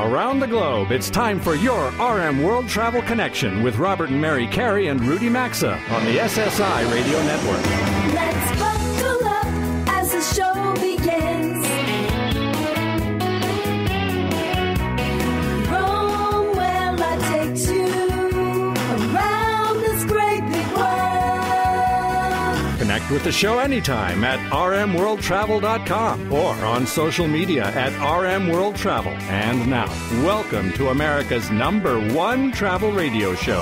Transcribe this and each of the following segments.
around the globe, it's time for your RM World Travel Connection with Robert and Mary Carey and Rudy Maxa on the SSI Radio Network. Let's buckle up as the show begins. Rome, where I take you around this great big world. Connect with the show anytime at rmworldtravel.com or on social media at RM World Travel. And now, welcome to America's #1 travel radio show.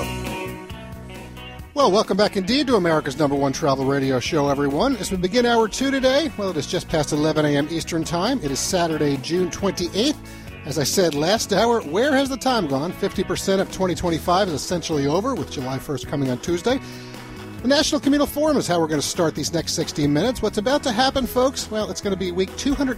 Well, welcome back indeed to America's #1 travel radio show, everyone. As we begin hour 2 today, well, it is just past 11 a.m. Eastern Time. It is Saturday, June 28th. As I said last hour, where has the time gone? 50% of 2025 is essentially over, with July 1st coming on Tuesday. The National Communal Forum is how we're going to start these next 16 minutes. What's about to happen, folks? Well, it's going to be week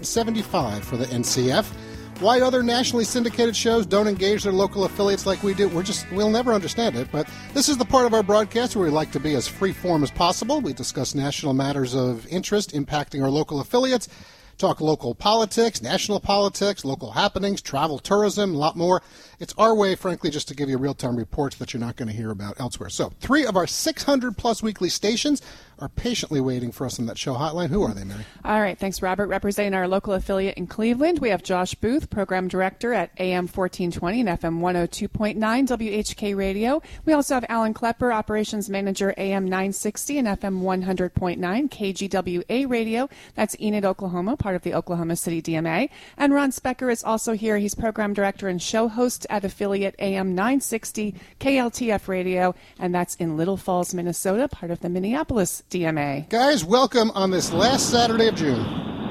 275 for the NCF. Why other nationally syndicated shows don't engage their local affiliates like we do, we'll never understand it. But this is the part of our broadcast where we like to be as free-form as possible. We discuss national matters of interest impacting our local affiliates, talk local politics, national politics, local happenings, travel, tourism, a lot more. It's our way, frankly, just to give you real-time reports that you're not going to hear about elsewhere. So 3 of our 600-plus weekly stations are patiently waiting for us on that show hotline. Who are they, Mary? All right, thanks, Robert. Representing our local affiliate in Cleveland, we have Josh Booth, Program Director at AM 1420 and FM 102.9 WHK Radio. We also have Alan Klepper, Operations Manager, AM 960 and FM 100.9 KGWA Radio. That's Enid, Oklahoma, part of the Oklahoma City DMA. And Ron Specker is also here. He's Program Director and show host at affiliate AM 960 KLTF Radio, and that's in Little Falls, Minnesota, part of the Minneapolis DMA. Guys, welcome on this last Saturday of June.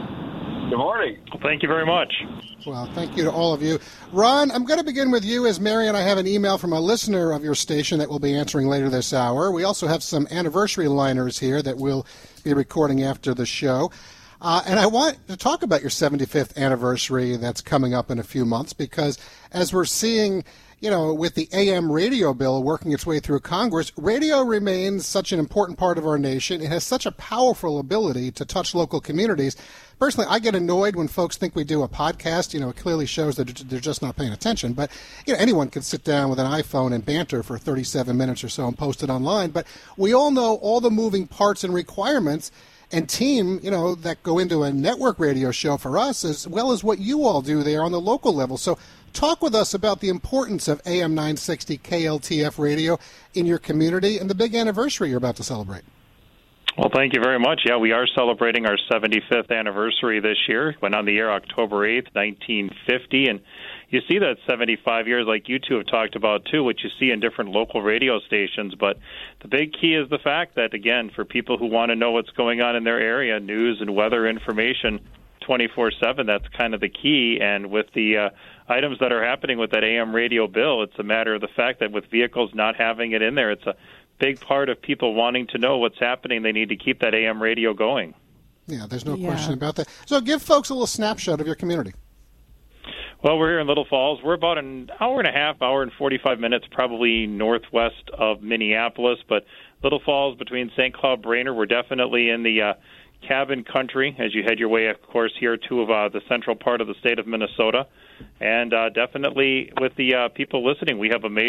Good morning. Well, thank you very much. Well, thank you to all of you. Ron, I'm going to begin with you, as Mary and I have an email from a listener of your station that we'll be answering later this hour. We also have some anniversary liners here that we'll be recording after the show. And I want to talk about your 75th anniversary that's coming up in a few months, because as we're seeing, you know, with the AM radio bill working its way through Congress, radio remains such an important part of our nation. It has such a powerful ability to touch local communities. Personally, I get annoyed when folks think we do a podcast. You know, it clearly shows that they're just not paying attention. But, you know, anyone can sit down with an iPhone and banter for 37 minutes or so and post it online. But we all know all the moving parts and requirements and team, you know, that go into a network radio show for us, as well as what you all do there on the local level. So talk with us about the importance of AM 960 KLTF radio in your community and the big anniversary you're about to celebrate. Well, thank you very much. Yeah, we are celebrating our 75th anniversary this year. Went on the air October 8th, 1950, and you see that 75 years, like you two have talked about, too, what you see in different local radio stations. But the big key is the fact that, again, for people who want to know what's going on in their area, news and weather information 24/7, that's kind of the key. And with the items that are happening with that AM radio bill, it's a matter of the fact that with vehicles not having it in there, it's a big part of people wanting to know what's happening. They need to keep that AM radio going. Yeah, there's no question about that. So give folks a little snapshot of your community. Well, we're here in Little Falls. We're about an hour and a half, hour and 45 minutes, probably northwest of Minneapolis. But Little Falls, between St. Cloud, Brainerd, we're definitely in the cabin country as you head your way, of course, here to the central part of the state of Minnesota. And definitely with the people listening, we have a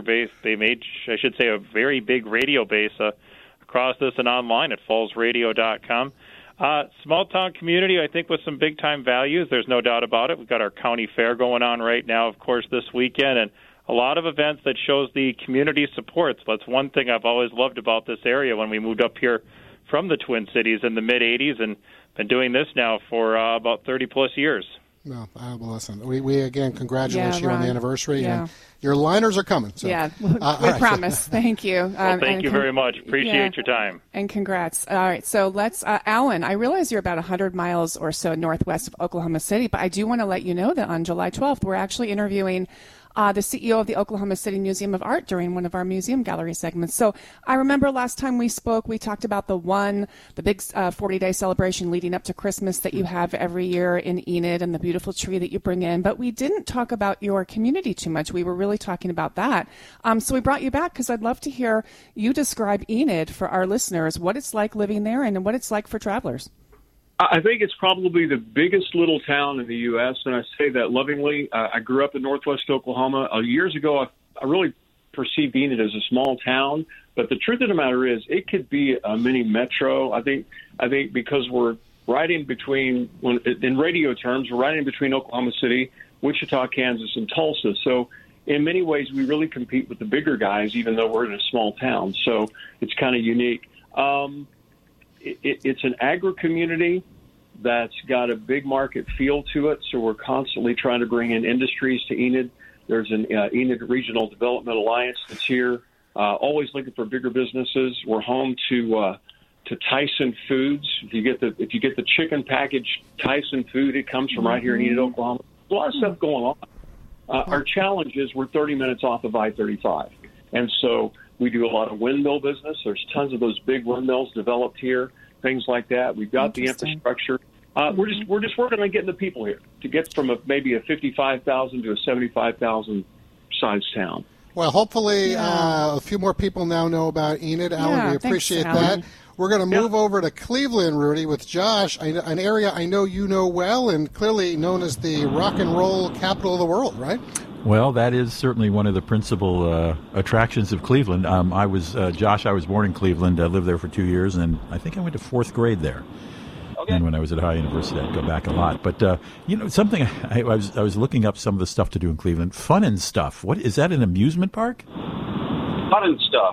a very big radio base across this and online at fallsradio.com. Small town community, I think, with some big time values. There's no doubt about it. We've got our county fair going on right now, of course, this weekend, and a lot of events that shows the community supports. That's one thing I've always loved about this area when we moved up here from the Twin Cities in the mid-'80s, and been doing this now for about 30-plus years. Well, listen, we again congratulate you on the anniversary, and your liners are coming. So. Yeah, we promise. Thank you. Well, thank you very much. Appreciate your time. And congrats. All right, so let's, Alan, I realize you're about 100 miles or so northwest of Oklahoma City, but I do want to let you know that on July 12th, we're actually interviewing the CEO of the Oklahoma City Museum of Art during one of our museum gallery segments. So I remember last time we spoke, we talked about the big 40-day celebration leading up to Christmas that you have every year in Enid and the beautiful tree that you bring in. But we didn't talk about your community too much. We were really talking about that. So we brought you back because I'd love to hear you describe Enid for our listeners, what it's like living there and what it's like for travelers. I think it's probably the biggest little town in the U.S., and I say that lovingly. I grew up in northwest Oklahoma. Years ago, I really perceived Enid as a small town, but the truth of the matter is it could be a mini metro. I think because we're right in between, in radio terms, we're right in between Oklahoma City, Wichita, Kansas, and Tulsa. So in many ways, we really compete with the bigger guys, even though we're in a small town. So it's kind of unique. It's an agri-community that's got a big market feel to it, so we're constantly trying to bring in industries to Enid. There's an Enid Regional Development Alliance that's here, always looking for bigger businesses. We're home to Tyson Foods. If you get the chicken packaged Tyson food, it comes from right here in Enid, Oklahoma. There's a lot of stuff going on. Our challenge is we're 30 minutes off of I-35, and so we do a lot of windmill business. There's tons of those big windmills developed here, things like that. We've got the infrastructure. We're just working on getting the people here to get from maybe a 55,000 to a 75,000 size town. Well, hopefully a few more people now know about Enid. Alan, we appreciate that. We're going to move over to Cleveland, Rudy, with Josh, an area I know you know well and clearly known as the rock and roll capital of the world, right? Well, that is certainly one of the principal attractions of Cleveland. I was born in Cleveland. I lived there for 2 years, and I think I went to fourth grade there. Okay. And when I was at Ohio University, I'd go back a lot. But, something, I was looking up some of the stuff to do in Cleveland. Fun and Stuff. What is that, an amusement park? Fun and Stuff.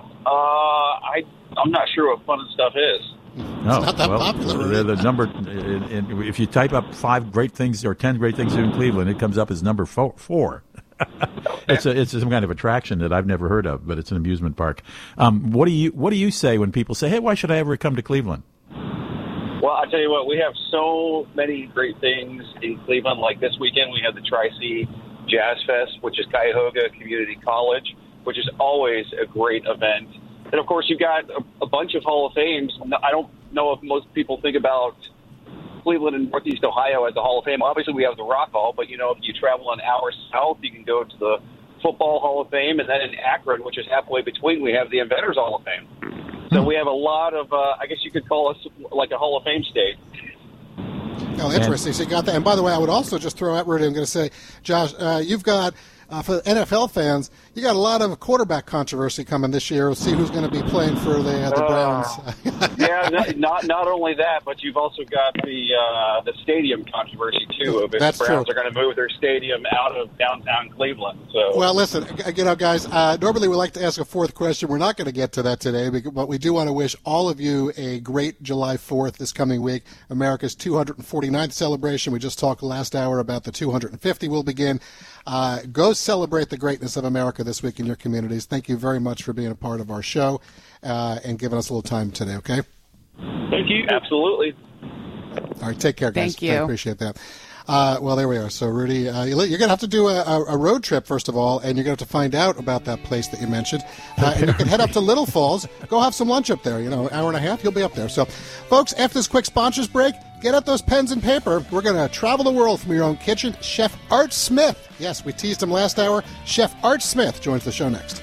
I'm not sure what Fun and Stuff is. It's not that popular. The number, if you type up 5 great things or 10 great things in Cleveland, it comes up as number 4. It's some kind of attraction that I've never heard of, but it's an amusement park. What do you say when people say, "Hey, why should I ever come to Cleveland?" Well, I tell you what, we have so many great things in Cleveland. Like this weekend, we have the Tri-C Jazz Fest, which is Cuyahoga Community College, which is always a great event. And of course, you've got a bunch of Hall of Fames. I don't know if most people think about Cleveland and Northeast Ohio as the Hall of Fame. Obviously, we have the Rock Hall, but if you travel an hour south, you can go to the Football Hall of Fame, and then in Akron, which is halfway between, we have the Inventors Hall of Fame. So we have a lot of, I guess you could call us like a Hall of Fame state. Oh, interesting. So you got that. And by the way, I would also just throw out, Rudy, I'm going to say, Josh, you've got, for NFL fans, you got a lot of quarterback controversy coming this year. We'll see who's going to be playing for the Browns. Not only that, but you've also got the stadium controversy too. Of if That's the Browns true. are going to move their stadium out of downtown Cleveland. So, well, listen, guys. Normally we like to ask a fourth question. We're not going to get to that today, but we do want to wish all of you a great July 4th this coming week. America's 249th celebration. We just talked last hour about the 250 will begin. Go celebrate the greatness of America this week in your communities. Thank you very much for being a part of our show and giving us a little time today, okay? thank you. Absolutely. All right, take care, guys. Thank you. I appreciate that. Well, there we are. So, Rudy, you're going to have to do a road trip, first of all, and you're going to have to find out about that place that you mentioned. And you can head up to Little Falls. Go have some lunch up there. An hour and a half, you'll be up there. So, folks, after this quick sponsors break, get out those pens and paper. We're going to travel the world from your own kitchen. Chef Art Smith. Yes, we teased him last hour. Chef Art Smith joins the show next.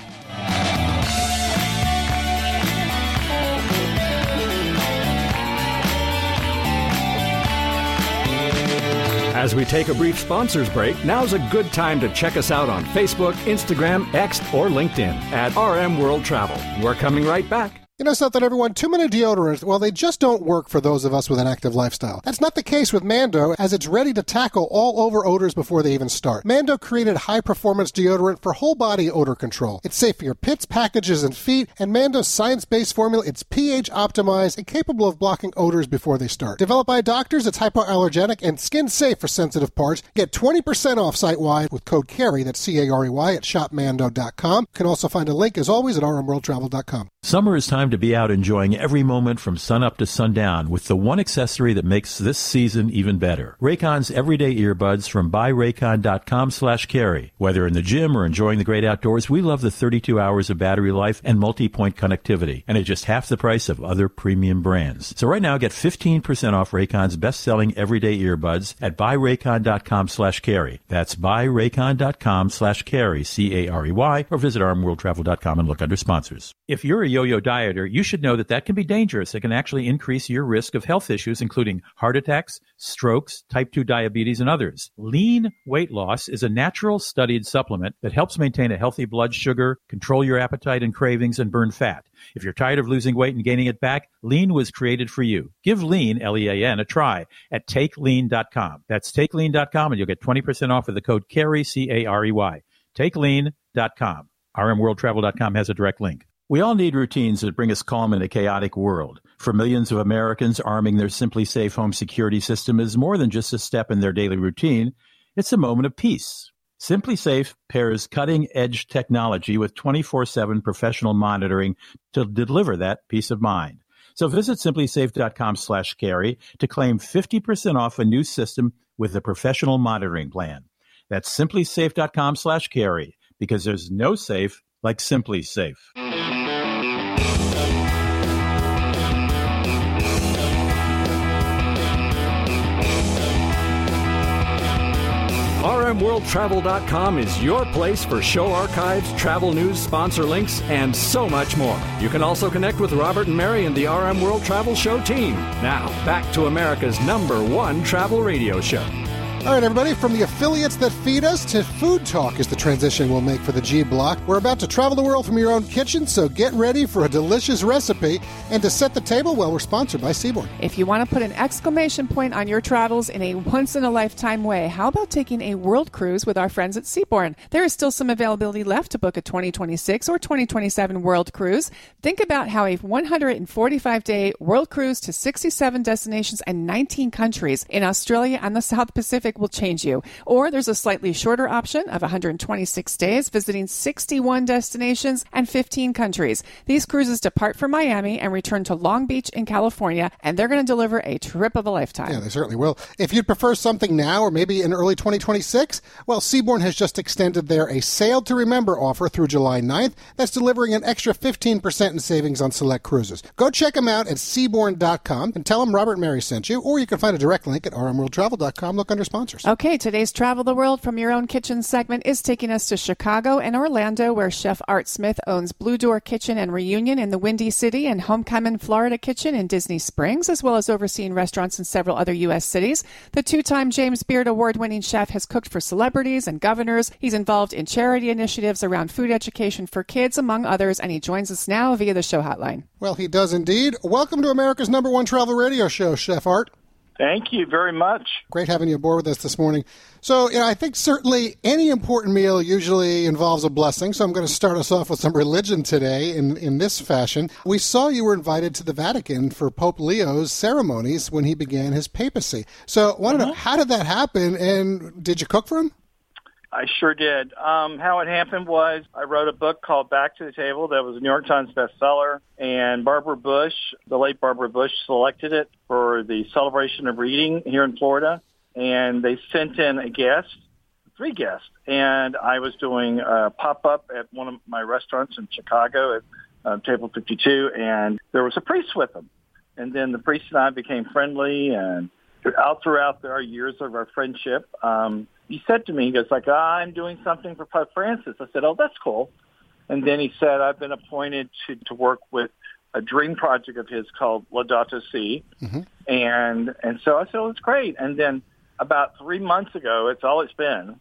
As we take a brief sponsors break, now's a good time to check us out on Facebook, Instagram, X, or LinkedIn at RM World Travel. We're coming right back. You know something, everyone? Too many deodorants, well, they just don't work for those of us with an active lifestyle. That's not the case with Mando, as it's ready to tackle all over odors before they even start. Mando created high-performance deodorant for whole-body odor control. It's safe for your pits, packages, and feet, and Mando's science-based formula, it's pH-optimized and capable of blocking odors before they start. Developed by doctors, it's hypoallergenic and skin-safe for sensitive parts. Get 20% off site-wide with code CAREY, that's C-A-R-E-Y, at shopmando.com. You can also find a link, as always, at rmworldtravel.com. Summer is time to be out enjoying every moment from sunup to sundown with the one accessory that makes this season even better. Raycon's everyday earbuds from buyraycon.com/carry. Whether in the gym or enjoying the great outdoors, we love the 32 hours of battery life and multi-point connectivity, and at just half the price of other premium brands. So right now, get 15% off Raycon's best-selling everyday earbuds at buyraycon.com/carry. That's buyraycon.com/carry, C-A-R-E-Y, or visit rmworldtravel.com and look under sponsors. If you're a yo-yo dieter refrigerator, you should know that can be dangerous. It can actually increase your risk of health issues, including heart attacks, strokes, type 2 diabetes, and others. Lean weight loss is a natural studied supplement that helps maintain a healthy blood sugar, control your appetite and cravings, and burn fat. If you're tired of losing weight and gaining it back, Lean was created for you. Give Lean, Lean, a try at TakeLean.com. That's TakeLean.com, and you'll get 20% off with the code CAREY, CAREY. TakeLean.com. RMWorldTravel.com has a direct link. We all need routines that bring us calm in a chaotic world. For millions of Americans, arming their Simply Safe home security system is more than just a step in their daily routine. It's a moment of peace. Simply Safe pairs cutting-edge technology with 24/7 professional monitoring to deliver that peace of mind. So visit simplysafe.com/carry to claim 50% off a new system with a professional monitoring plan. That's simplysafe.com/carry, because there's no safe like Simply Safe. RMWorldTravel.com is your place for show archives, travel news, sponsor links, and so much more. You can also connect with Robert and Mary and the RM World Travel Show team. Now, back to America's #1 travel radio show. All right, everybody, from the affiliates that feed us to food talk is the transition we'll make for the G Block. We're about to travel the world from your own kitchen, so get ready for a delicious recipe. And to set the table, well, we're sponsored by Seabourn. If you want to put an exclamation point on your travels in a once-in-a-lifetime way, how about taking a world cruise with our friends at Seabourn? There is still some availability left to book a 2026 or 2027 world cruise. Think about how a 145-day world cruise to 67 destinations and 19 countries in Australia and the South Pacific will change you. Or there's a slightly shorter option of 126 days visiting 61 destinations and 15 countries. These cruises depart from Miami and return to Long Beach in California, and they're going to deliver a trip of a lifetime. Yeah, they certainly will. If you'd prefer something now or maybe in early 2026, well, Seabourn has just extended their A Sail to Remember offer through July 9th. That's delivering an extra 15% in savings on select cruises. Go check them out at Seabourn.com and tell them Robert and Mary sent you, or you can find a direct link at RMWorldTravel.com. Look under sponsors. Okay, today's Travel the World from Your Own Kitchen segment is taking us to Chicago and Orlando, where Chef Art Smith owns Blue Door Kitchen and Reunion in the Windy City and Homecoming Florida Kitchen in Disney Springs, as well as overseeing restaurants in several other U.S. cities. The two-time James Beard award-winning chef has cooked for celebrities and governors. He's involved in charity initiatives around food education for kids, among others, and he joins us now via the show hotline. Well, he does indeed. Welcome to America's #1 travel radio show, Chef Art. Thank you very much. Great having you aboard with us this morning. So, I think certainly any important meal usually involves a blessing, so I'm going to start us off with some religion today in this fashion. We saw you were invited to the Vatican for Pope Leo's ceremonies when he began his papacy. So, I want to know, how did that happen, and did you cook for him? I sure did. How it happened was I wrote a book called Back to the Table that was a New York Times bestseller, and Barbara Bush, the late Barbara Bush, selected it for the celebration of reading here in Florida, and they sent in a guest, 3 guests, and I was doing a pop-up at one of my restaurants in Chicago at Table 52, and there was a priest with them, and then the priest and I became friendly, and throughout our years of our friendship, he said to me, he goes like, I'm doing something for Pope Francis. I said, oh, that's cool. And then he said, I've been appointed to work with a dream project of his called Laudato Si. Mm-hmm. And so I said, oh, it's great. And then about 3 months ago, it's all it's been,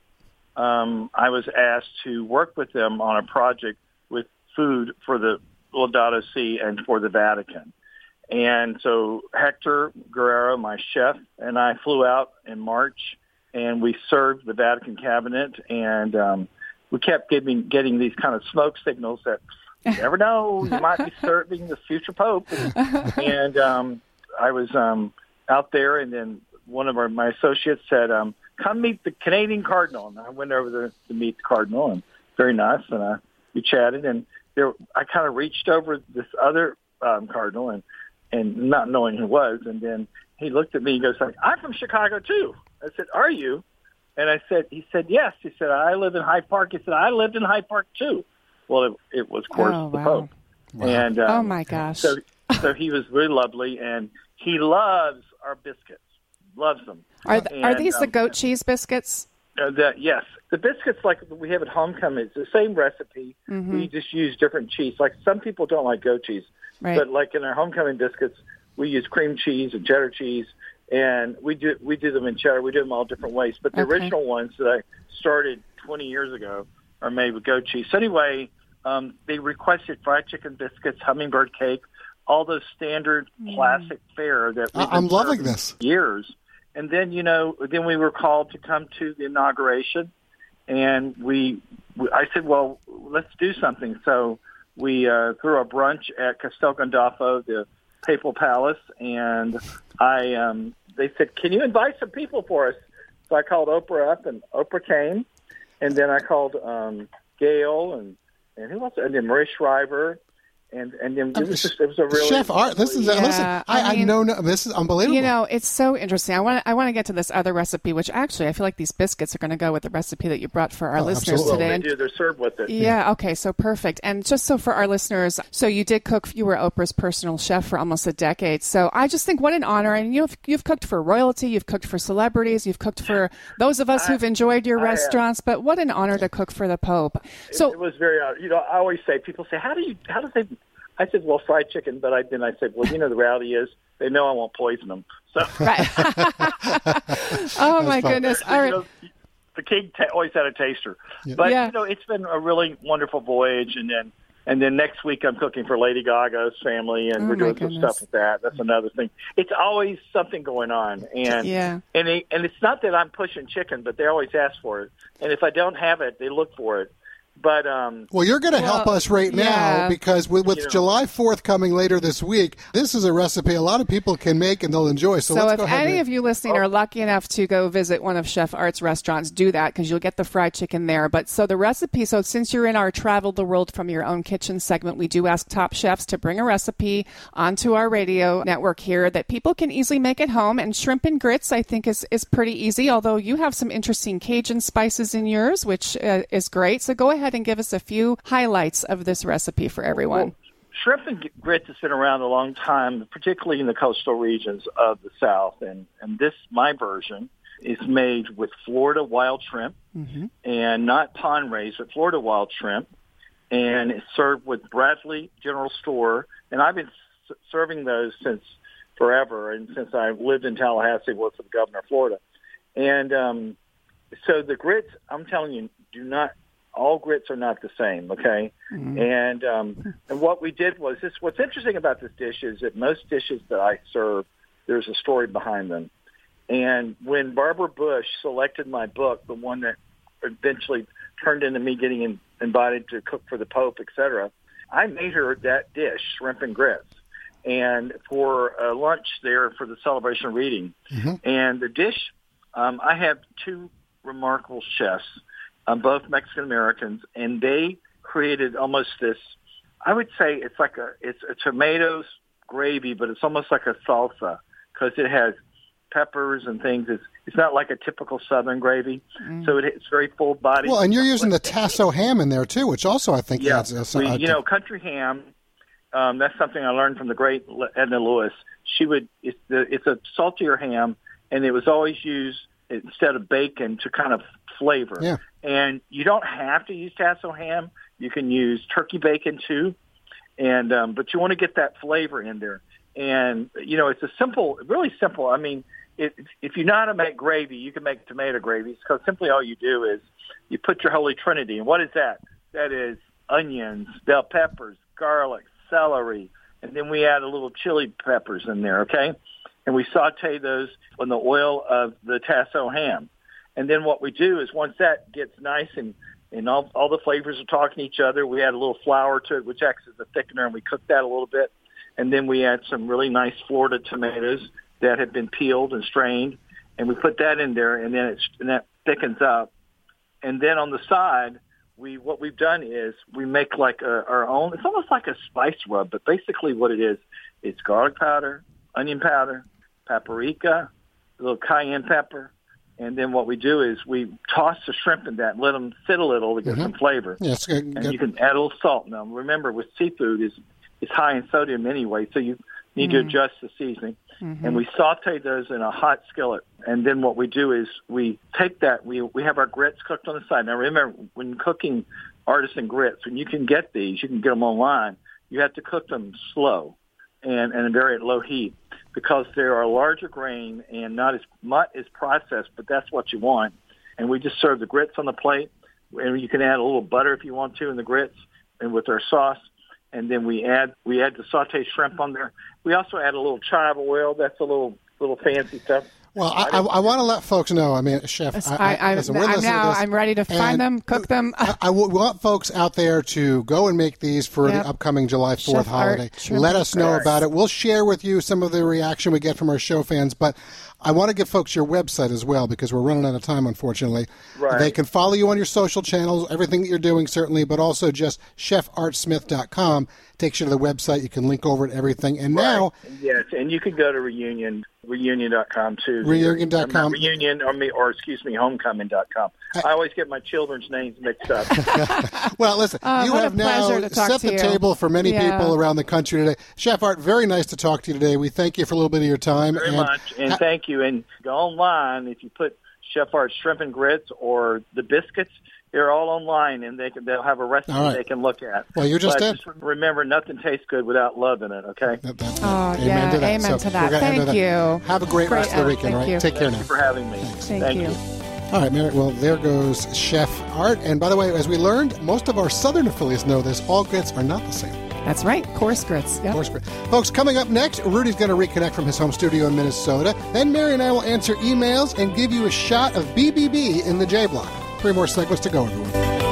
I was asked to work with them on a project with food for the Laudato Si and for the Vatican. And so Hector Guerrero, my chef, and I flew out in March, and we served the Vatican cabinet, and we kept getting these kind of smoke signals that you never know, you might be serving the future Pope. And I was out there, and then one of my associates said, come meet the Canadian Cardinal. And I went over there to meet the Cardinal, and very nice, and we chatted, and I kind of reached over this other Cardinal, and not knowing who it was, and then he looked at me and goes like, I'm from Chicago too. I said, are you? And he said, yes. He said, I live in Hyde Park. He said, I lived in Hyde Park too. Well, it was, of course, the Pope. Wow. And, oh my gosh. So he was really lovely, and he loves our biscuits. Loves them. Are these the goat cheese biscuits? Yes. The biscuits like we have at Homecoming, it's the same recipe. Mm-hmm. We just use different cheese. Like some people don't like goat cheese. Right. But like in our homecoming biscuits, we use cream cheese and cheddar cheese, and we do them in cheddar. We do them all different ways. But the original ones that I started 20 years ago are made with goat cheese. So anyway, they requested fried chicken biscuits, hummingbird cake, all those standard classic fare that we've been I'm loving serving this. years. And then, then we were called to come to the inauguration, and I said, well, let's do something. So we threw a brunch at Castel Gandolfo, the Papal Palace, and they said, can you invite some people for us? So I called Oprah up, and Oprah came, and then I called Gail and who else? And then Marie Shriver. And then it was a really Chef Art. This is I know this is unbelievable. It's so interesting. I want to get to this other recipe, which actually I feel like these biscuits are going to go with the recipe that you brought for our listeners today. Well, they do. They're served with it. Yeah. Okay. So perfect. And just so for our listeners, so you did cook. You were Oprah's personal chef for almost a decade. So I just think what an honor. And you've cooked for royalty. You've cooked for celebrities. You've cooked for those of us who've enjoyed your restaurants. But what an honor to cook for the Pope. So it was very. I always say, people say, how does they? I said, well, fried chicken, but then I said, well, the reality is they know I won't poison them. So, right. Oh my goodness! All right. The king always had a taster, but it's been a really wonderful voyage. And then next week I'm cooking for Lady Gaga's family, and we're doing some stuff with that. That's another thing. It's always something going on, and it's not that I'm pushing chicken, but they always ask for it, and if I don't have it, they look for it. But well, you're going to help us right now because with July 4th coming later this week, this is a recipe a lot of people can make and they'll enjoy. So let's if go ahead any of you listening are lucky enough to go visit one of Chef Art's restaurants, do that because you'll get the fried chicken there. But so the recipe, so since you're in our Travel the World from Your Own Kitchen segment, we do ask top chefs to bring a recipe onto our radio network here that people can easily make at home. And shrimp and grits, I think, is pretty easy, although you have some interesting Cajun spices in yours, which is great. So go ahead and give us a few highlights of this recipe for everyone. Well, shrimp and grits has been around a long time, particularly in the coastal regions of the South. And my version, is made with Florida wild shrimp and not pond raised, but Florida wild shrimp. And it's served with Bradley General Store. And I've been serving those since forever. And since I lived in Tallahassee, worked for the governor of Florida. And so the grits, I'm telling you, all grits are not the same, okay? And what we did was this. What's interesting about this dish is that most dishes that I serve, there's a story behind them. And when Barbara Bush selected my book, the one that eventually turned into me getting invited to cook for the Pope, etc., I made her that dish, shrimp and grits, and for a lunch there for the celebration reading. And the dish, I have two remarkable chefs, both Mexican Americans, and they created almost this. I would say it's a tomatoes gravy, but it's almost like a salsa because it has peppers and things. It's not like a typical Southern gravy, so it's very full bodied. Well, and you're using the Tasso ham in there too, which also I think adds. Country ham. That's something I learned from the great Edna Lewis. It's a saltier ham, and it was always used instead of bacon to kind of flavor. Yeah. And you don't have to use Tasso ham. You can use turkey bacon too, and but you want to get that flavor in there. And it's really simple. I mean, if you know how to make gravy, you can make tomato gravy. Because simply all you do is you put your Holy Trinity. And what is that? That is onions, bell peppers, garlic, celery, and then we add a little chili peppers in there. Okay, and we saute those in the oil of the Tasso ham. And then what we do is once that gets nice and all the flavors are talking to each other, we add a little flour to it, which acts as a thickener, and we cook that a little bit. And then we add some really nice Florida tomatoes that have been peeled and strained, and we put that in there, and then that thickens up. And then on the side, what we've done is we make like our own. It's almost like a spice rub, but basically what it is, it's garlic powder, onion powder, paprika, a little cayenne pepper. And then what we do is we toss the shrimp in that and let them sit a little to get some flavor. Yes, and you can add a little salt. Now, remember, with seafood, it's high in sodium anyway, so you need to adjust the seasoning. And we saute those in a hot skillet. And then what we do is we take that. We have our grits cooked on the side. Now, remember, when cooking artisan grits, when you can get these, you can get them online. you have to cook them slow and very at low heat because they are larger grain and not as processed, but that's what you want. And we just serve the grits on the plate, and you can add a little butter if you want to in the grits and with our sauce. And then we add the sauteed shrimp on there. We also add a little chive oil. That's a little fancy stuff. Well, I want to let folks know. I mean, Chef, I'm ready to find them, cook them. I want folks out there to go and make these for the upcoming July 4th Chef holiday. Art, let us know about it. We'll share with you some of the reaction we get from our show fans, but I want to give folks your website as well because we're running out of time, unfortunately. Right. They can follow you on your social channels, everything that you're doing, certainly, but also just chefartsmith.com takes you to the website. You can link over to everything. And now... Yes, and you can go to reunion.com, too. Reunion.com. Homecoming.com. I always get my children's names mixed up. Well, listen, you have now set the table for many people around the country today. Chef Art, very nice to talk to you today. We thank you for a little bit of your time. Very much, and thank you. And go online. If you put Chef Art Shrimp and Grits or the biscuits, they're all online, and they'll have a recipe they can look at. Well, you just did. Just remember, nothing tastes good without love in it, okay? Amen to that. Amen to that. Thank you. Have a great rest of the weekend, right? Take care now. Thank you for having me. Thank you. All right, Mary. Well, there goes Chef Art. And by the way, as we learned, most of our southern affiliates know this. All grits are not the same. That's right. Coarse grits. Yep. Coarse grits. Folks, coming up next, Rudy's going to reconnect from his home studio in Minnesota. Then Mary and I will answer emails and give you a shot of BBB in the J Block. 3 more segments to go, everyone.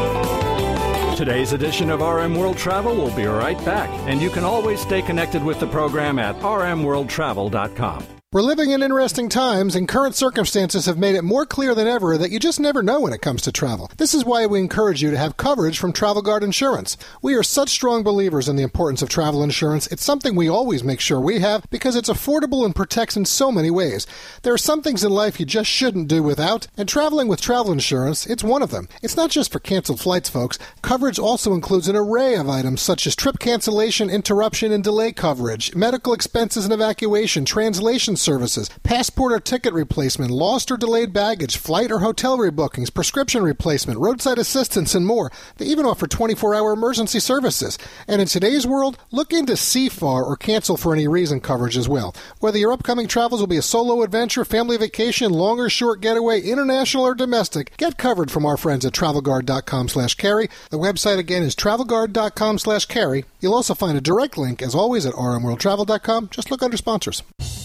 Today's edition of RM World Travel will be right back, and you can always stay connected with the program at rmworldtravel.com. We're living in interesting times, and current circumstances have made it more clear than ever that you just never know when it comes to travel. This is why we encourage you to have coverage from Travel Guard Insurance. We are such strong believers in the importance of travel insurance. It's something we always make sure we have because it's affordable and protects in so many ways. There are some things in life you just shouldn't do without, and traveling with travel insurance, it's one of them. It's not just for canceled flights, folks. Coverage also includes an array of items such as trip cancellation, interruption, and delay coverage, medical expenses and evacuation, translation services, passport or ticket replacement, lost or delayed baggage, flight or hotel rebookings, prescription replacement, roadside assistance, and more. They even offer 24-hour emergency services. And in today's world, look into CFAR or cancel for any reason coverage as well. Whether your upcoming travels will be a solo adventure, family vacation, long or short getaway, international or domestic, get covered from our friends at TravelGuard.com/carry. The website again is TravelGuard.com/carry. You'll also find a direct link, as always, at rmworldtravel.com. Just look under sponsors.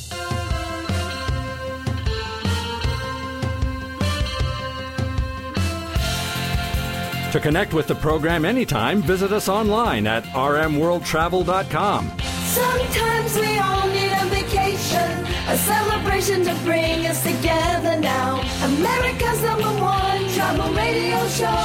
To connect with the program anytime, visit us online at rmworldtravel.com. Sometimes we all need a vacation, a celebration to bring us together now. America's #1 travel radio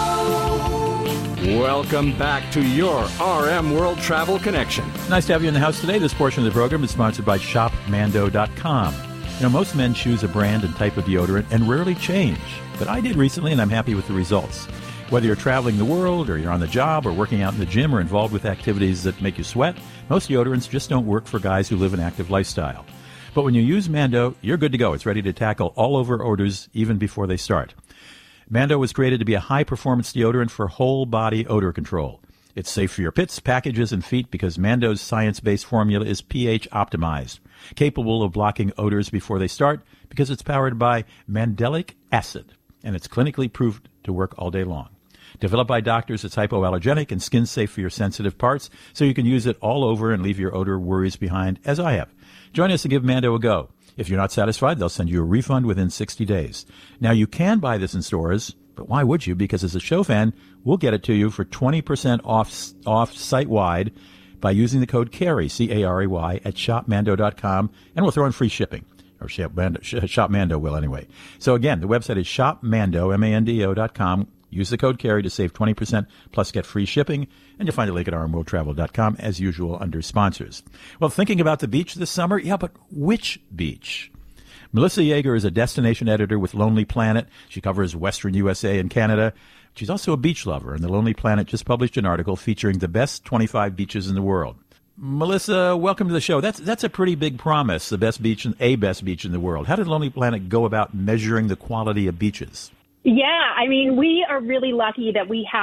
show. Welcome back to your RM World Travel Connection. Nice to have you in the house today. This portion of the program is sponsored by ShopMando.com. You know, most men choose a brand and type of deodorant and rarely change. But I did recently, and I'm happy with the results. Whether you're traveling the world, or you're on the job, or working out in the gym, or involved with activities that make you sweat, most deodorants just don't work for guys who live an active lifestyle. But when you use Mando, you're good to go. It's ready to tackle all over odors even before they start. Mando was created to be a high-performance deodorant for whole-body odor control. It's safe for your pits, packages, and feet because Mando's science-based formula is pH-optimized, capable of blocking odors before they start because it's powered by mandelic acid, and it's clinically proved to work all day long. Developed by doctors, it's hypoallergenic and skin-safe for your sensitive parts, so you can use it all over and leave your odor worries behind, as I have. Join us and give Mando a go. If you're not satisfied, they'll send you a refund within 60 days. Now, you can buy this in stores, but why would you? Because as a show fan, we'll get it to you for 20% off site-wide by using the code CARRY, C-A-R-R-Y, at shopmando.com, and we'll throw in free shipping. Or ShopMando will anyway. So again, the website is shopmando, M-A-N-D-O.com. Use the code CARRY to save 20%, plus get free shipping, and you'll find a link at rmworldtravel.com, as usual, under sponsors. Well, thinking about the beach this summer? Yeah, but which beach? Melissa Yeager is a destination editor with Lonely Planet. She covers Western USA and Canada. She's also a beach lover, and the Lonely Planet just published an article featuring the best 25 beaches in the world. Melissa, welcome to the show. That's a pretty big promise, the best beach in the world. How did Lonely Planet go about measuring the quality of beaches? Yeah, I mean, we are really lucky that we have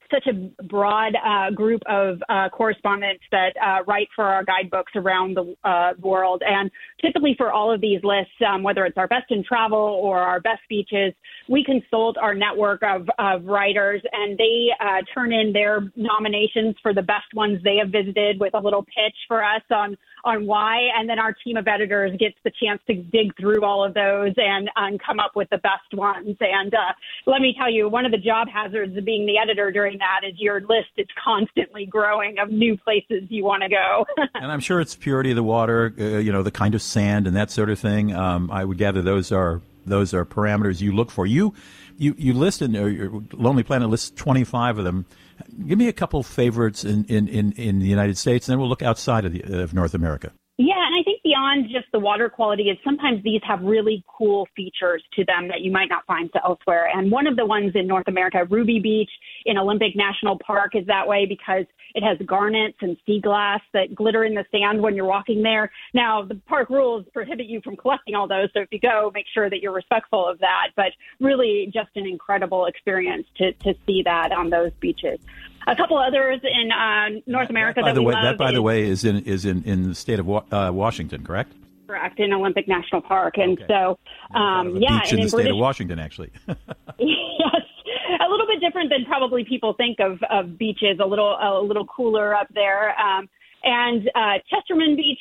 such a broad group of correspondents that write for our guidebooks around the world. And typically for all of these lists, whether it's our best in travel or our best beaches, we consult our network of writers, and they turn in their nominations for the best ones they have visited with a little pitch for us on why. And then our team of editors gets the chance to dig through all of those and come up with the best ones. And let me tell you, one of the job hazards of being the editor during that is your list is constantly growing of new places you want to go. And I'm sure it's purity of the water, the kind of sand and that sort of thing. I would gather those are parameters you look for. You list in your Lonely Planet lists 25 of them. Give me a couple favorites in the United States, and then we'll look outside of North America. Yeah, and I think beyond just the water quality is sometimes these have really cool features to them that you might not find elsewhere. And one of the ones in North America, Ruby Beach in Olympic National Park, is that way because it has garnets and sea glass that glitter in the sand when you're walking there. Now, the park rules prohibit you from collecting all those, so if you go, make sure that you're respectful of that. But really just an incredible experience to see that on those beaches. A couple others in North America that we love. That, by the way, is in the state of Washington, correct? Correct, in Olympic National Park. And okay. So, beach in the state of Washington, actually. Yes, a little bit different than probably people think of beaches. A little cooler up there. And Chesterman Beach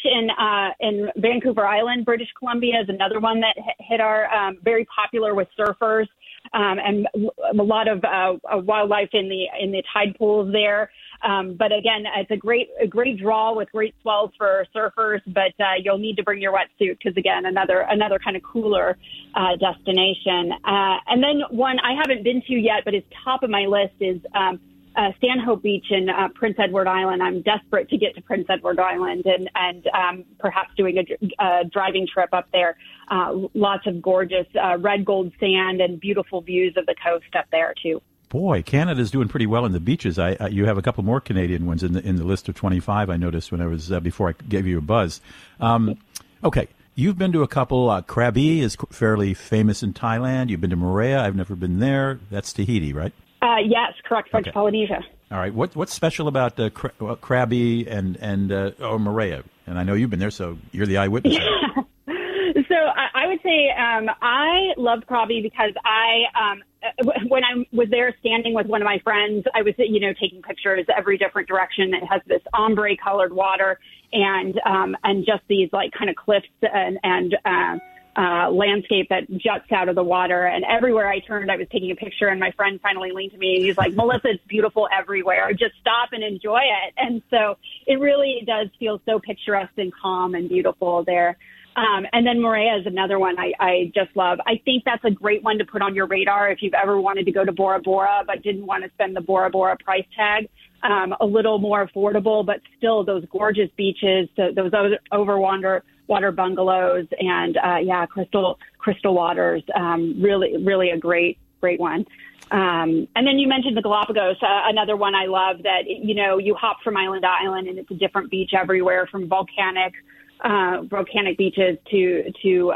in Vancouver Island, British Columbia, is another one that hit our very popular with surfers. And a lot of wildlife in the tide pools there. But again, it's a great draw with great swells for surfers, but you'll need to bring your wetsuit because, again, another kind of cooler destination. And then one I haven't been to yet, but is top of my list is Stanhope Beach in Prince Edward Island. I'm desperate to get to Prince Edward Island and perhaps doing a driving trip up there. Lots of gorgeous red gold sand and beautiful views of the coast up there, too. Boy, Canada's doing pretty well in the beaches. You have a couple more Canadian ones in the list of 25. I noticed when I was before I gave you a buzz. Okay, you've been to a couple. Krabi is fairly famous in Thailand. You've been to Moorea. I've never been there. That's Tahiti, right? Yes, correct. French Polynesia. All right. What's special about Krabi and Moorea? And I know you've been there, so you're the eyewitness. So I would say I loved Krabi because when I was there standing with one of my friends, I was, taking pictures every different direction. It has this ombre-colored water and just these like kind of cliffs and landscape that juts out of the water. And everywhere I turned, I was taking a picture. And my friend finally leaned to me and he's like, Melissa, it's beautiful everywhere. Just stop and enjoy it. And so it really does feel so picturesque and calm and beautiful there. And then Moorea is another one I just love. I think that's a great one to put on your radar if you've ever wanted to go to Bora Bora but didn't want to spend the Bora Bora price tag. A little more affordable, but still those gorgeous beaches, those water bungalows, and crystal waters. Really a great one. And then you mentioned the Galapagos, another one I love that, you hop from island to island and it's a different beach everywhere, from volcanic beaches to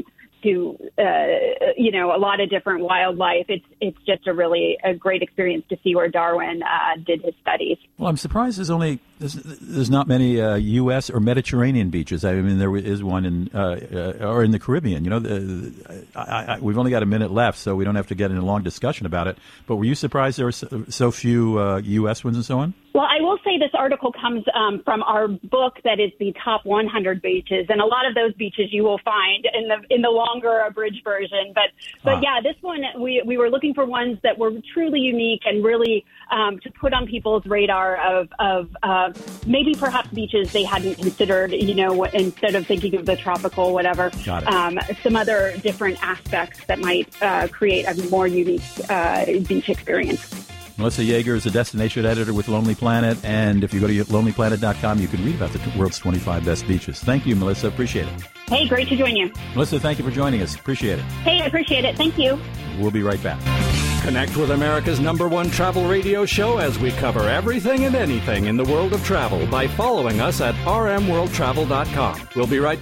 a lot of different wildlife. It's just a great experience to see where Darwin did his studies. Well, I'm surprised there's not many U.S. or Mediterranean beaches. I mean, there is one in the Caribbean. We've only got a minute left, so we don't have to get in a long discussion about it. But were you surprised there were so few U.S. ones and so on? Well, I will say this article comes from our book that is the top 100 beaches, and a lot of those beaches you will find in the longer abridged version. But yeah, this one we were looking for ones that were truly unique and really to put on people's radar of maybe perhaps beaches they hadn't considered. Instead of thinking of the tropical whatever, some other different aspects that might create a more unique beach experience. Melissa Yeager is a destination editor with Lonely Planet, and if you go to lonelyplanet.com, you can read about the world's 25 best beaches. Thank you, Melissa. Appreciate it. Hey, great to join you. Melissa, thank you for joining us. Appreciate it. Hey, I appreciate it. Thank you. We'll be right back. Connect with America's #1 travel radio show as we cover everything and anything in the world of travel by following us at rmworldtravel.com. We'll be right back.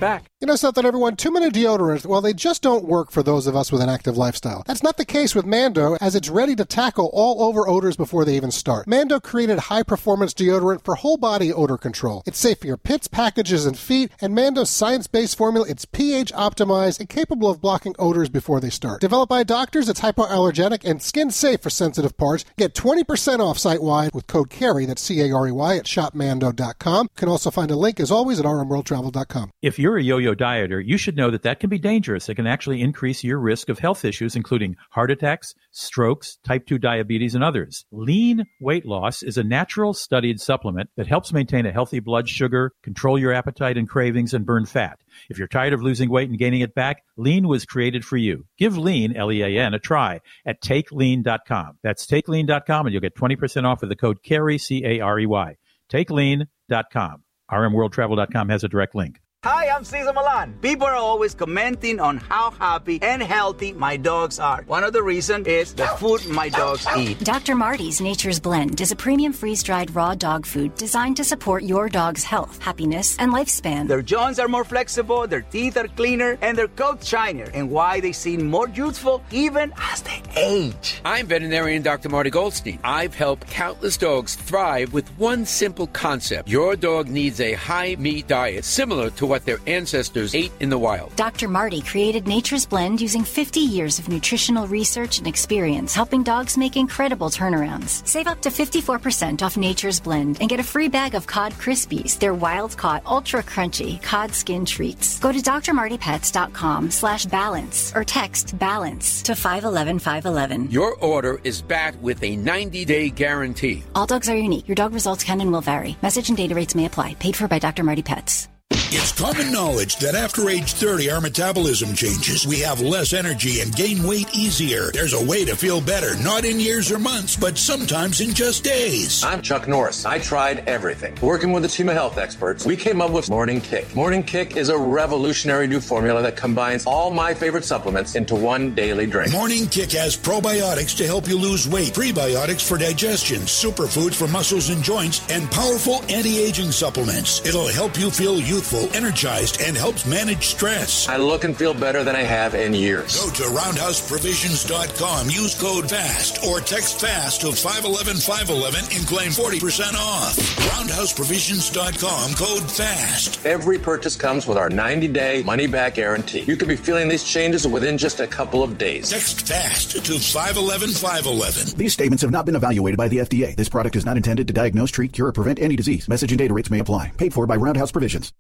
You know something, everyone? 2-minute deodorants, well, they just don't work for those of us with an active lifestyle. That's not the case with Mando, as it's ready to tackle all over odors before they even start. Mando created high-performance deodorant for whole-body odor control. It's safe for your pits, packages, and feet, and Mando's science-based formula, it's pH-optimized and capable of blocking odors before they start. Developed by doctors, it's hypoallergenic and skin-safe for sensitive parts. Get 20% off site-wide with code CAREY, that's C-A-R-E-Y, at shopmando.com. You can also find a link, as always, at rmworldtravel.com. If you're a yo-yo dieter, you should know that can be dangerous. It can actually increase your risk of health issues, including heart attacks, strokes, type 2 diabetes, and others. Lean weight loss is a natural studied supplement that helps maintain a healthy blood sugar, control your appetite and cravings, and burn fat. If you're tired of losing weight and gaining it back, Lean was created for you. Give Lean, L-E-A-N, a try at TakeLean.com. That's TakeLean.com, and you'll get 20% off with the code CAREY, C-A-R-E-Y. TakeLean.com. rmworldtravel.com has a direct link. Hi, I'm Cesar Milan. People are always commenting on how happy and healthy my dogs are. One of the reasons is the food my dogs eat. Dr. Marty's Nature's Blend is a premium freeze-dried raw dog food designed to support your dog's health, happiness, and lifespan. Their joints are more flexible, their teeth are cleaner, and their coats shinier, and why they seem more youthful even as they age. I'm veterinarian Dr. Marty Goldstein. I've helped countless dogs thrive with one simple concept. Your dog needs a high-meat diet similar to what their ancestors ate in the wild. Dr. Marty created Nature's Blend using 50 years of nutritional research and experience, helping dogs make incredible turnarounds. Save up to 54% off Nature's Blend and get a free bag of Cod Krispies, their wild-caught, ultra-crunchy cod skin treats. Go to drmartypets.com/balance or text BALANCE to 511-511. Your order is backed with a 90-day guarantee. All dogs are unique. Your dog results can and will vary. Message and data rates may apply. Paid for by Dr. Marty Pets. It's common knowledge that after age 30, our metabolism changes. We have less energy and gain weight easier. There's a way to feel better, not in years or months, but sometimes in just days. I'm Chuck Norris. I tried everything. Working with a team of health experts, we came up with Morning Kick. Morning Kick is a revolutionary new formula that combines all my favorite supplements into one daily drink. Morning Kick has probiotics to help you lose weight, prebiotics for digestion, superfoods for muscles and joints, and powerful anti-aging supplements. It'll help you feel youthful, energized, and helps manage stress. I look and feel better than I have in years. Go to roundhouseprovisions.com, use code FAST, or text FAST to 511-511 and claim 40% off. Roundhouseprovisions.com, code FAST. Every purchase comes with our 90-day money-back guarantee. You could be feeling these changes within just a couple of days. Text FAST to 511-511. These statements have not been evaluated by the FDA. This product is not intended to diagnose, treat, cure, or prevent any disease. Message and data rates may apply. Paid for by Roundhouse Provisions.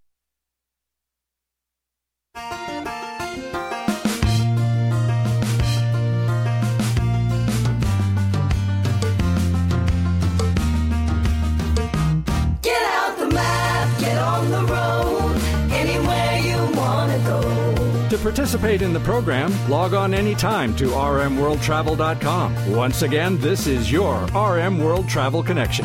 To participate in the program, log on anytime to rmworldtravel.com. Once again, this is your RM World Travel Connection.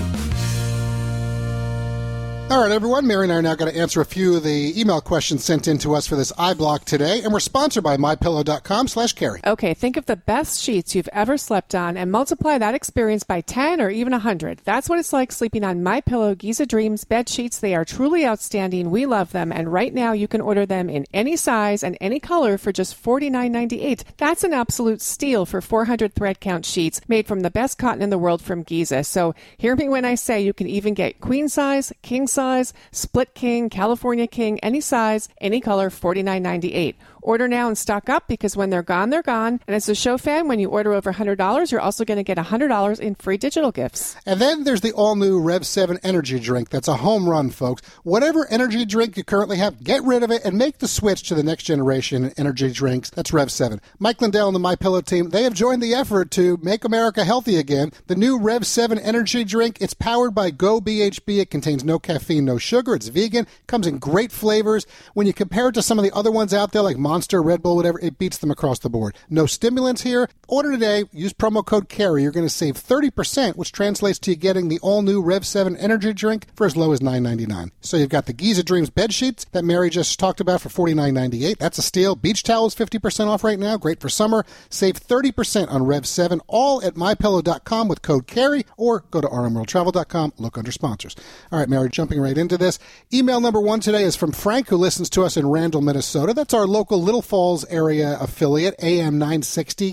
All right, everyone. Mary and I are now going to answer a few of the email questions sent in to us for this iBlock today, and we're sponsored by MyPillow.com/Carey. Okay, think of the best sheets you've ever slept on and multiply that experience by 10 or even 100. That's what it's like sleeping on MyPillow Giza Dreams bed sheets. They are truly outstanding. We love them, and right now you can order them in any size and any color for just $49.98. That's an absolute steal for 400 thread count sheets made from the best cotton in the world from Giza. So hear me when I say you can even get queen size, king size, split king, California king, any size, any color, $49.98. Order now and stock up, because when they're gone, they're gone. And as a show fan, when you order over $100, you're also going to get $100 in free digital gifts. And then there's the all-new Rev 7 energy drink. That's a home run, folks. Whatever energy drink you currently have, get rid of it and make the switch to the next generation energy drinks. That's Rev 7. Mike Lindell and the MyPillow team, they have joined the effort to make America healthy again. The new Rev 7 energy drink, it's powered by Go BHB. It contains no caffeine, no sugar. It's vegan. Comes in great flavors. When you compare it to some of the other ones out there like Monster Monster, Red Bull, whatever, it beats them across the board. No stimulants here. Order today. Use promo code CARRY. You're going to save 30%, which translates to you getting the all-new Rev 7 energy drink for as low as $9.99. So you've got the Giza Dreams bed sheets that Mary just talked about for $49.98. That's a steal. Beach towels, 50% off right now. Great for summer. Save 30% on Rev 7, all at MyPillow.com with code CARRY, or go to rmworldtravel.com, look under sponsors. All right, Mary, jumping right into this. Email number 1 today is from Frank, who listens to us in Randall, Minnesota. That's our local Little Falls area affiliate, AM 960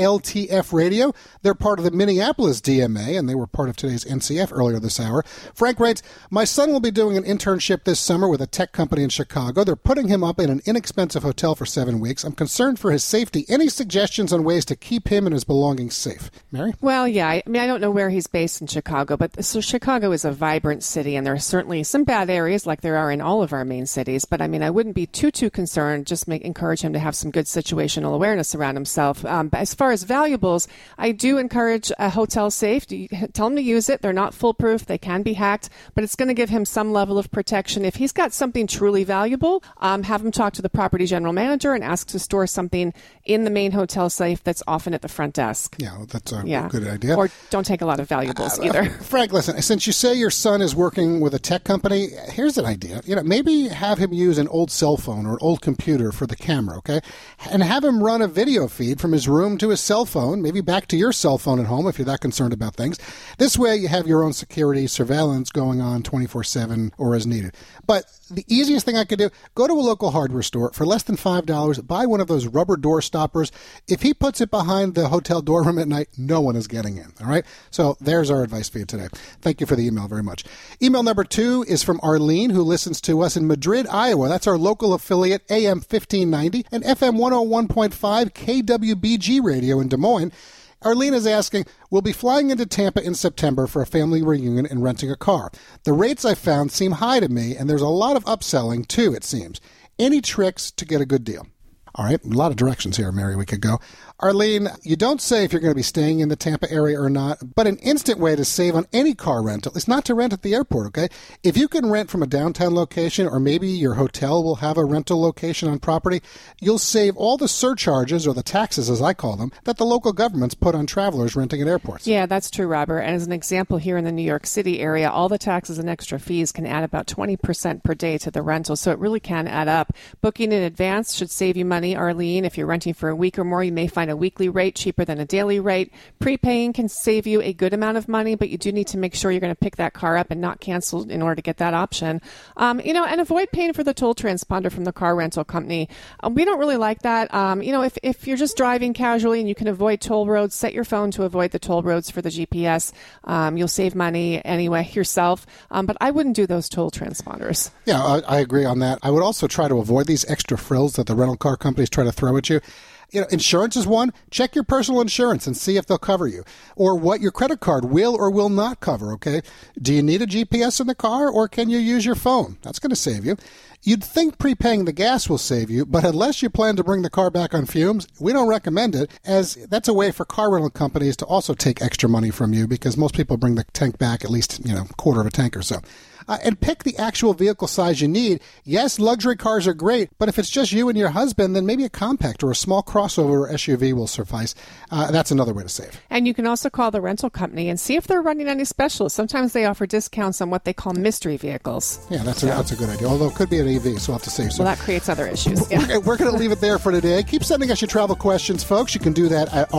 KLTF Radio. They're part of the Minneapolis DMA, and they were part of today's NCF earlier this hour. Frank writes, my son will be doing an internship this summer with a tech company in Chicago. They're putting him up in an inexpensive hotel for 7 weeks. I'm concerned for his safety. Any suggestions on ways to keep him and his belongings safe? Mary? Well, yeah. I mean, I don't know where he's based in Chicago, but so Chicago is a vibrant city, and there are certainly some bad areas like there are in all of our main cities. But I mean, I wouldn't be too concerned. Just encourage him to have some good situational awareness around himself. But as far as valuables, I do encourage a hotel safe. Tell him to use it. They're not foolproof. They can be hacked, but it's going to give him some level of protection. If he's got something truly valuable, have him talk to the property general manager and ask to store something in the main hotel safe that's often at the front desk. Yeah, that's a good idea. Or don't take a lot of valuables either. Frank, listen, since you say your son is working with a tech company, here's an idea. Maybe have him use an old cell phone or an old computer for the camera, okay? And have him run a video feed from his room to his cell phone, maybe back to your cell phone at home if you're that concerned about things. This way you have your own security surveillance going on 24/7 or as needed. But the easiest thing I could do, go to a local hardware store for less than $5, buy one of those rubber door stoppers. If he puts it behind the hotel door room at night, no one is getting in, all right? So there's our advice for you today. Thank you for the email very much. Email number 2 is from Arlene, who listens to us in Madrid, Iowa. That's our local affiliate, AM 1590 and FM 101.5 KWBG radio in Des Moines. Arlene is asking, we'll be flying into Tampa in September for a family reunion and renting a car. The rates I found seem high to me, and there's a lot of upselling, too, it seems. Any tricks to get a good deal? All right, a lot of directions here, Mary, we could go. Arlene, you don't say if you're going to be staying in the Tampa area or not, but an instant way to save on any car rental is not to rent at the airport, okay? If you can rent from a downtown location, or maybe your hotel will have a rental location on property, you'll save all the surcharges, or the taxes as I call them, that the local governments put on travelers renting at airports. Yeah, that's true, Robert. And as an example, here in the New York City area, all the taxes and extra fees can add about 20% per day to the rental, so it really can add up. Booking in advance should save you money, Arlene. If you're renting for a week or more, you may find a weekly rate cheaper than a daily rate. Prepaying can save you a good amount of money, but you do need to make sure you're going to pick that car up and not cancel in order to get that option. And avoid paying for the toll transponder from the car rental company. We don't really like that. If you're just driving casually and you can avoid toll roads, set your phone to avoid the toll roads for the GPS. You'll save money anyway yourself, but I wouldn't do those toll transponders. Yeah, I agree on that. I would also try to avoid these extra frills that the rental car companies try to throw at you. Insurance is one. Check your personal insurance and see if they'll cover you, or what your credit card will or will not cover, okay? Do you need a GPS in the car, or can you use your phone? That's going to save you. You'd think prepaying the gas will save you, but unless you plan to bring the car back on fumes, we don't recommend it, as that's a way for car rental companies to also take extra money from you, because most people bring the tank back at least, quarter of a tank or so. And pick the actual vehicle size you need. Yes, luxury cars are great, but if it's just you and your husband, then maybe a compact or a small crossover or SUV will suffice. That's another way to save. And you can also call the rental company and see if they're running any specials. Sometimes they offer discounts on what they call mystery vehicles. Yeah, that's a good idea, although it could be an EV, so we'll have to save some. Well, that creates other issues. Yeah. We're going to leave it there for today. Keep sending us your travel questions, folks. You can do that at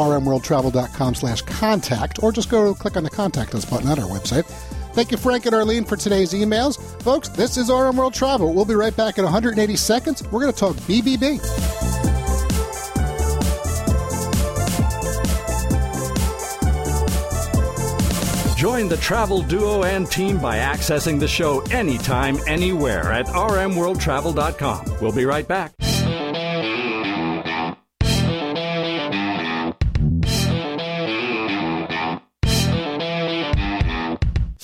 rmworldtravel.com/contact, or just click on the Contact Us button on our website. Thank you, Frank and Arlene, for today's emails. Folks, this is RM World Travel. We'll be right back in 180 seconds. We're going to talk BBB. Join the travel duo and team by accessing the show anytime, anywhere at rmworldtravel.com. We'll be right back.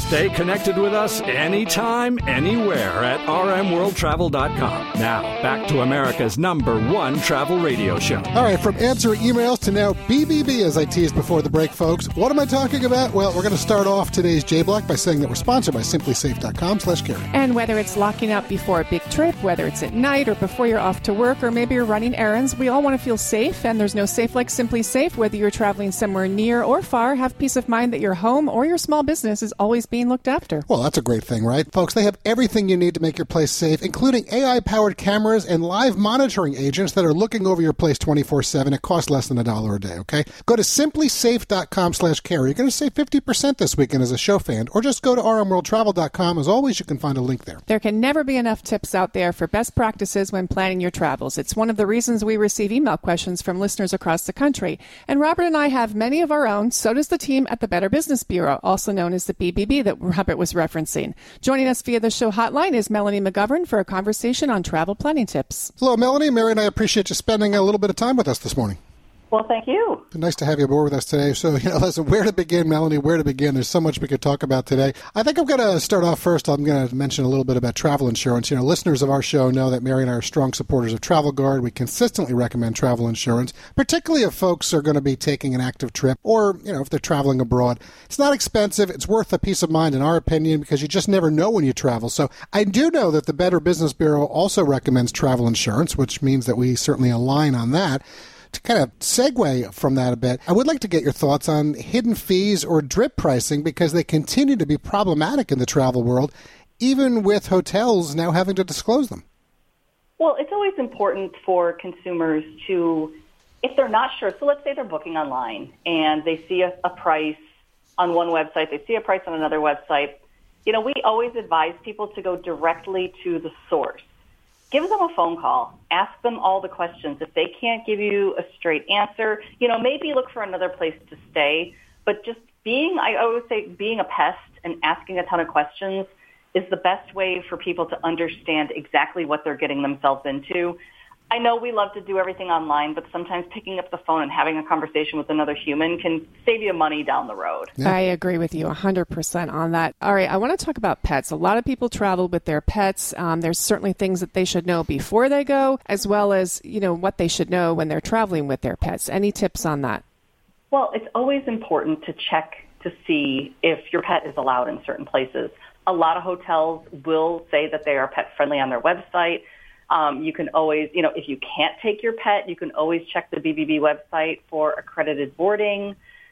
Stay connected with us anytime, anywhere at rmworldtravel.com. Now, back to America's #1 travel radio show. All right, from answer emails to now BBB, as I teased before the break, folks. What am I talking about? Well, we're going to start off today's J-Block by saying that we're sponsored by simplysafe.com/carry. And whether it's locking up before a big trip, whether it's at night or before you're off to work, or maybe you're running errands, we all want to feel safe, and there's no safe like Simply Safe. Whether you're traveling somewhere near or far, have peace of mind that your home or your small business is always being looked after. Well, that's a great thing, right? Folks, they have everything you need to make your place safe, including AI-powered cameras and live monitoring agents that are looking over your place 24/7. It costs less than $1 a day, okay? Go to simplysafe.com/carry. You're going to save 50% this weekend as a show fan, or just go to rmworldtravel.com. As always, you can find a link there. There can never be enough tips out there for best practices when planning your travels. It's one of the reasons we receive email questions from listeners across the country. And Robert and I have many of our own. So does the team at the Better Business Bureau, also known as the BBB that Robert was referencing. Joining us via the show hotline is Melanie McGovern for a conversation on travel planning tips. Hello, Melanie. Mary and I appreciate you spending a little bit of time with us this morning. Well, thank you. Nice to have you aboard with us today. So, listen, where to begin, Melanie, where to begin? There's so much we could talk about today. I think I'm going to start off first. I'm going to mention a little bit about travel insurance. Listeners of our show know that Mary and I are strong supporters of Travel Guard. We consistently recommend travel insurance, particularly if folks are going to be taking an active trip or, if they're traveling abroad. It's not expensive. It's worth the peace of mind, in our opinion, because you just never know when you travel. So I do know that the Better Business Bureau also recommends travel insurance, which means that we certainly align on that. To kind of segue from that a bit, I would like to get your thoughts on hidden fees or drip pricing, because they continue to be problematic in the travel world, even with hotels now having to disclose them. Well, it's always important for consumers to, if they're not sure, so let's say they're booking online and they see a price on one website, they see a price on another website. We always advise people to go directly to the source. Give them a phone call. Ask them all the questions. If they can't give you a straight answer, maybe look for another place to stay. But just I always say being a pest and asking a ton of questions is the best way for people to understand exactly what they're getting themselves into. I know we love to do everything online, but sometimes picking up the phone and having a conversation with another human can save you money down the road. Yeah. I agree with you 100% on that. All right, I want to talk about pets. A lot of people travel with their pets. There's certainly things that they should know before they go, as well as, what they should know when they're traveling with their pets. Any tips on that? Well, it's always important to check to see if your pet is allowed in certain places. A lot of hotels will say that they are pet friendly on their website. You can always, if you can't take your pet, you can always check the BBB website for accredited boarding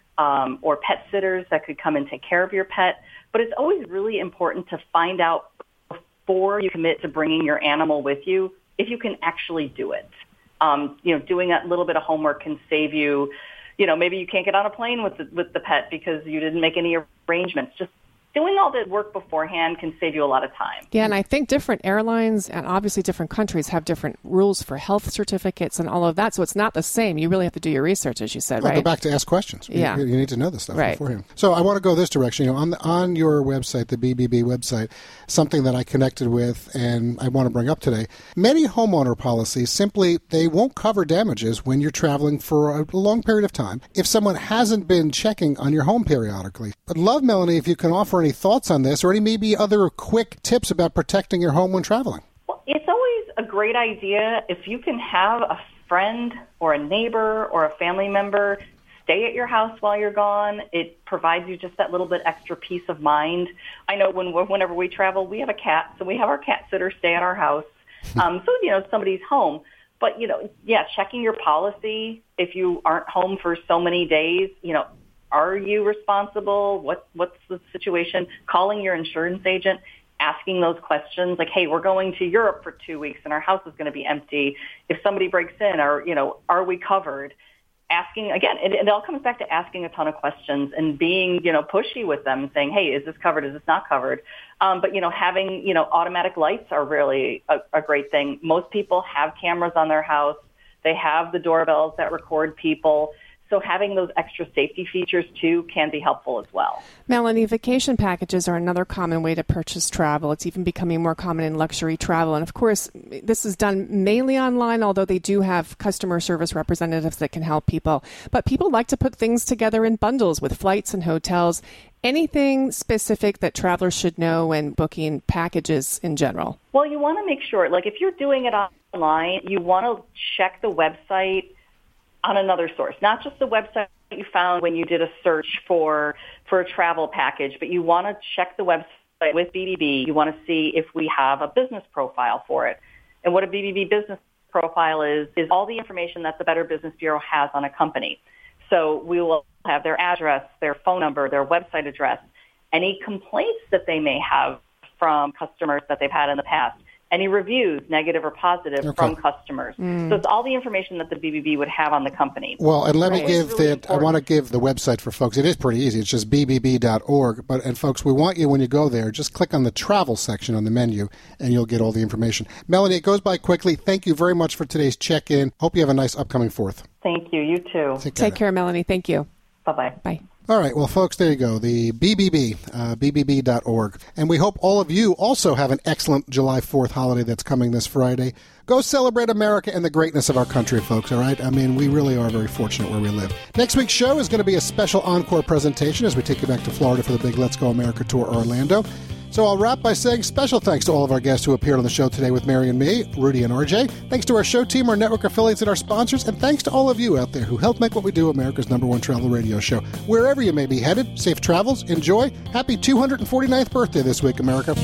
or pet sitters that could come and take care of your pet. But it's always really important to find out before you commit to bringing your animal with you if you can actually do it. Doing that little bit of homework can save you. Maybe you can't get on a plane with the pet because you didn't make any arrangements. Just doing all the work beforehand can save you a lot of time. Yeah, and I think different airlines and obviously different countries have different rules for health certificates and all of that, so it's not the same. You really have to do your research, as you said, right? Go back to ask questions. Yeah. You need to know this stuff right. beforehand. So I want to go this direction. On your website, the BBB website, something that I connected with and I want to bring up today, many homeowner policies simply, they won't cover damages when you're traveling for a long period of time if someone hasn't been checking on your home periodically. I'd love, Melanie, if you can offer any thoughts on this or any maybe other quick tips about protecting your home when traveling. Well, it's always a great idea if you can have a friend or a neighbor or a family member stay at your house while you're gone. It provides you just that little bit extra peace of mind. I know whenever we travel, we have a cat, so we have our cat sitter stay at our house. So, somebody's home. But, checking your policy if you aren't home for so many days, are you responsible? What's the situation? Calling your insurance agent, asking those questions like, hey, we're going to Europe for 2 weeks and our house is going to be empty. If somebody breaks in, are we covered? Asking, again, it all comes back to asking a ton of questions and being, pushy with them, saying, hey, is this covered? Is this not covered? But, having, automatic lights are really a great thing. Most people have cameras on their house. They have the doorbells that record people. So having those extra safety features, too, can be helpful as well. Melanie, vacation packages are another common way to purchase travel. It's even becoming more common in luxury travel. And, of course, this is done mainly online, although they do have customer service representatives that can help people. But people like to put things together in bundles with flights and hotels. Anything specific that travelers should know when booking packages in general? Well, you want to make sure, like if you're doing it online, you want to check the website on another source, not just the website you found when you did a search for a travel package, but you want to check the website with BBB. You want to see if we have a business profile for it. And what a BBB business profile is all the information that the Better Business Bureau has on a company. So we will have their address, their phone number, their website address, any complaints that they may have from customers that they've had in the past, any reviews, negative or positive, from customers. So it's all the information that the BBB would have on the company. Well, and let me give I want to give the website for folks. It is pretty easy. It's just bbb.org. And folks, we want you, when you go there, just click on the travel section on the menu, and you'll get all the information. Melanie, it goes by quickly. Thank you very much for today's check-in. Hope you have a nice upcoming 4th. Thank you. You too. Take care, Melanie. Thank you. Bye-bye. Bye. All right, well, folks, there you go, the BBB, bbb.org. And we hope all of you also have an excellent July 4th holiday that's coming this Friday. Go celebrate America and the greatness of our country, folks, all right? I mean, we really are very fortunate where we live. Next week's show is going to be a special encore presentation as we take you back to Florida for the big Let's Go America Tour Orlando. So I'll wrap by saying special thanks to all of our guests who appeared on the show today with Mary and me, Rudy and RJ. Thanks to our show team, our network affiliates, and our sponsors. And thanks to all of you out there who helped make what we do America's #1 travel radio show. Wherever you may be headed, safe travels, enjoy. Happy 249th birthday this week, America.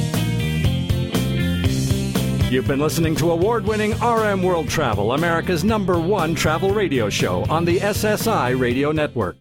You've been listening to award-winning RM World Travel, America's #1 travel radio show on the SSI Radio Network.